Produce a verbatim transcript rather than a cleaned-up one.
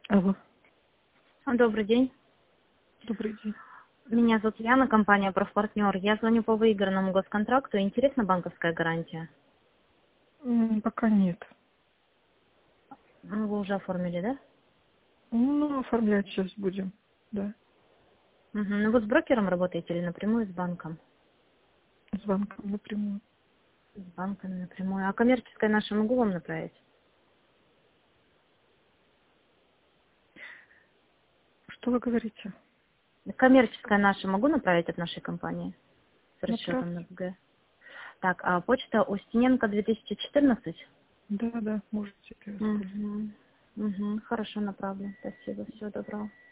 Алло, Добрый день. добрый день. Меня зовут Яна, компания «Профпартнер». Я звоню по выигранному госконтракту. Интересна банковская гарантия? М, Пока нет. Ну, вы уже оформили, да? Ну, оформлять сейчас будем, да, Угу. Ну, вы с брокером работаете или напрямую с банком? с банком напрямую. С банком напрямую. А коммерческое наше могу вам направить? Что вы говорите? Коммерческое наше могу направить от нашей компании с расчетом на Направьте. ВГ? Так, а почта Устиненко две тысячи четырнадцать? Да, да, можете, я использую. Угу. Угу. Хорошо, направлю. Спасибо. Всего доброго.